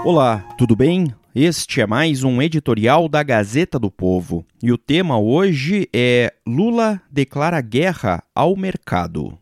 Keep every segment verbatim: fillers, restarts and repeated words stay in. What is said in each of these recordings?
Olá, tudo bem? Este é mais um editorial da Gazeta do Povo e o tema hoje é Lula declara guerra ao mercado.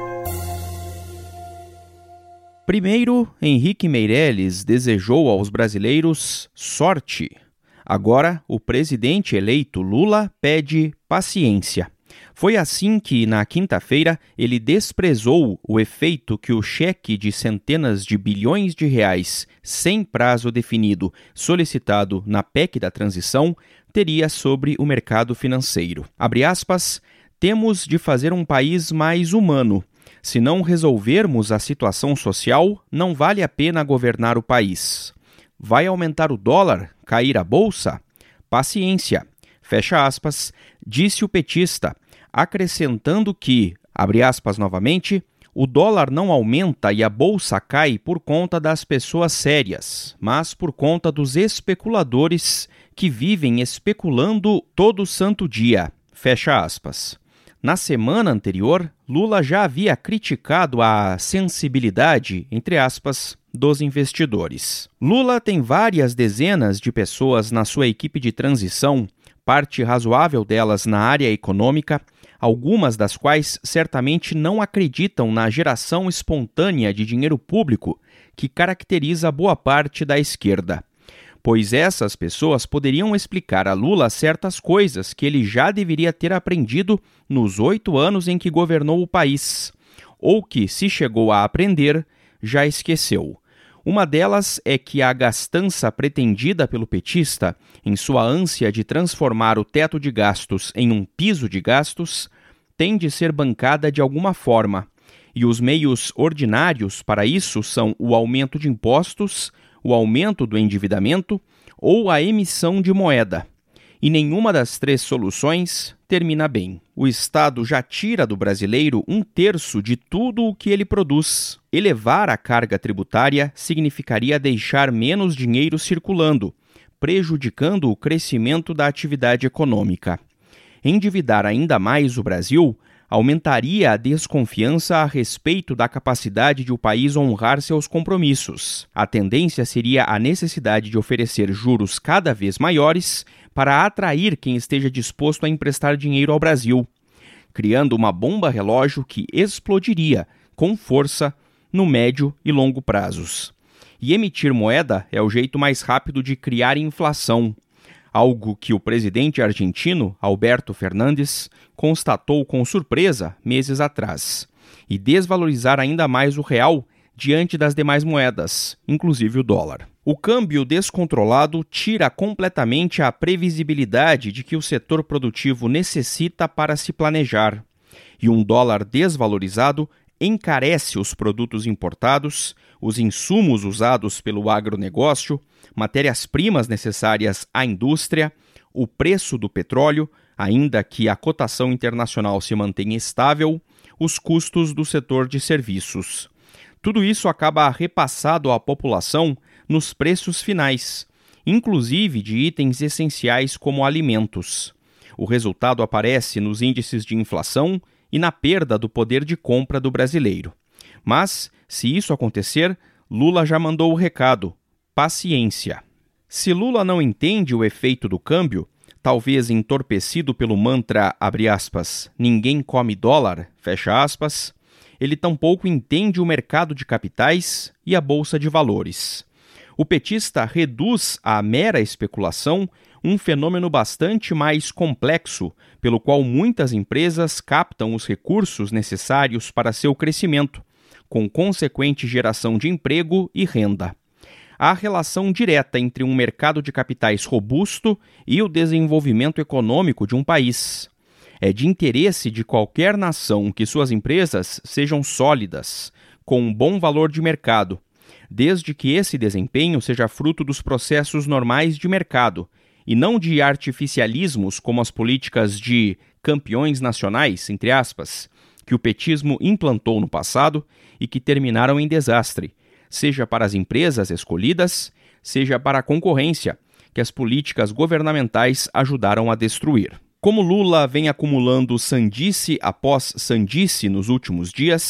Primeiro, Henrique Meirelles desejou aos brasileiros sorte. Agora, o presidente eleito Lula pede paciência. Foi assim que, na quinta-feira, ele desprezou o efeito que o cheque de centenas de bilhões de reais, sem prazo definido, solicitado na P E C da transição, teria sobre o mercado financeiro. Abre aspas, temos de fazer um país mais humano. Se não resolvermos a situação social, não vale a pena governar o país. Vai aumentar o dólar? Cair a bolsa? Paciência. Fecha aspas, disse o petista, acrescentando que, abre aspas novamente, o dólar não aumenta e a bolsa cai por conta das pessoas sérias, mas por conta dos especuladores que vivem especulando todo santo dia. Fecha aspas. Na semana anterior, Lula já havia criticado a sensibilidade, entre aspas, dos investidores. Lula tem várias dezenas de pessoas na sua equipe de transição, parte razoável delas na área econômica, algumas das quais certamente não acreditam na geração espontânea de dinheiro público que caracteriza boa parte da esquerda. Pois essas pessoas poderiam explicar a Lula certas coisas que ele já deveria ter aprendido nos oito anos em que governou o país, ou que, se chegou a aprender, já esqueceu. Uma delas é que a gastança pretendida pelo petista, em sua ânsia de transformar o teto de gastos em um piso de gastos, tem de ser bancada de alguma forma, e os meios ordinários para isso são o aumento de impostos, o aumento do endividamento ou a emissão de moeda. E nenhuma das três soluções termina bem. O Estado já tira do brasileiro um terço de tudo o que ele produz. Elevar a carga tributária significaria deixar menos dinheiro circulando, prejudicando o crescimento da atividade econômica. Endividar ainda mais o Brasil aumentaria a desconfiança a respeito da capacidade de o país honrar seus compromissos. A tendência seria a necessidade de oferecer juros cada vez maiores para atrair quem esteja disposto a emprestar dinheiro ao Brasil, criando uma bomba relógio que explodiria com força no médio e longo prazos. E emitir moeda é o jeito mais rápido de criar inflação, algo que o presidente argentino, Alberto Fernandes, constatou com surpresa meses atrás, e desvalorizar ainda mais o real diante das demais moedas, inclusive o dólar. O câmbio descontrolado tira completamente a previsibilidade de que o setor produtivo necessita para se planejar, e um dólar desvalorizado encarece os produtos importados, os insumos usados pelo agronegócio, matérias-primas necessárias à indústria, o preço do petróleo, ainda que a cotação internacional se mantenha estável, os custos do setor de serviços. Tudo isso acaba repassado à população nos preços finais, inclusive de itens essenciais como alimentos. O resultado aparece nos índices de inflação e na perda do poder de compra do brasileiro. Mas, se isso acontecer, Lula já mandou o recado: paciência. Se Lula não entende o efeito do câmbio, talvez entorpecido pelo mantra, abre aspas, ninguém come dólar, fecha aspas, ele tampouco entende o mercado de capitais e a bolsa de valores. O petista reduz à mera especulação um fenômeno bastante mais complexo, pelo qual muitas empresas captam os recursos necessários para seu crescimento, com consequente geração de emprego e renda. Há relação direta entre um mercado de capitais robusto e o desenvolvimento econômico de um país. É de interesse de qualquer nação que suas empresas sejam sólidas, com um bom valor de mercado, desde que esse desempenho seja fruto dos processos normais de mercado, e não de artificialismos como as políticas de campeões nacionais, entre aspas, que o petismo implantou no passado e que terminaram em desastre, seja para as empresas escolhidas, seja para a concorrência, que as políticas governamentais ajudaram a destruir. Como Lula vem acumulando sandice após sandice nos últimos dias,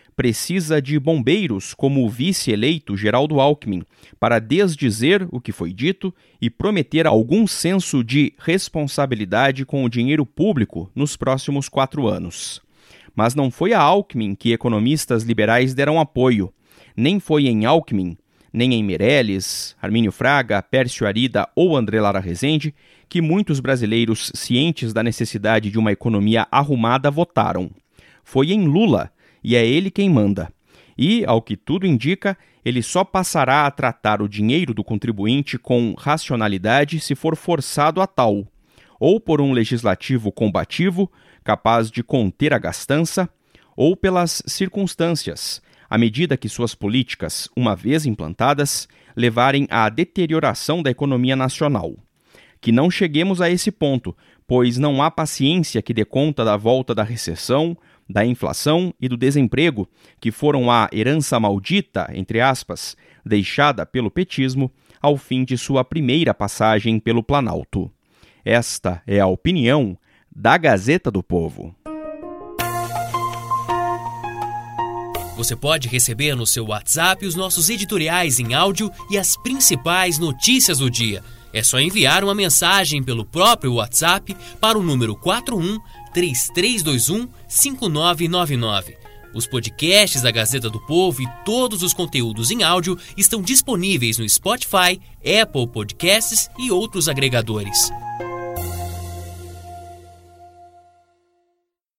precisa de bombeiros como o vice-eleito Geraldo Alckmin para desdizer o que foi dito e prometer algum senso de responsabilidade com o dinheiro público nos próximos quatro anos. Mas não foi a Alckmin que economistas liberais deram apoio. Nem foi em Alckmin, nem em Meirelles, Armínio Fraga, Pércio Arida ou André Lara Rezende que muitos brasileiros cientes da necessidade de uma economia arrumada votaram. Foi em Lula, e é ele quem manda. E, ao que tudo indica, ele só passará a tratar o dinheiro do contribuinte com racionalidade se for forçado a tal, ou por um legislativo combativo, capaz de conter a gastança, ou pelas circunstâncias, à medida que suas políticas, uma vez implantadas, levarem à deterioração da economia nacional. Que não cheguemos a esse ponto, pois não há paciência que dê conta da volta da recessão, da inflação e do desemprego, que foram a herança maldita, entre aspas, deixada pelo petismo ao fim de sua primeira passagem pelo Planalto. Esta é a opinião da Gazeta do Povo. Você pode receber no seu WhatsApp os nossos editoriais em áudio e as principais notícias do dia. É só enviar uma mensagem pelo próprio WhatsApp para o número quatro um, três três dois um, cinco nove nove nove. Os podcasts da Gazeta do Povo e todos os conteúdos em áudio estão disponíveis no Spotify, Apple Podcasts e outros agregadores.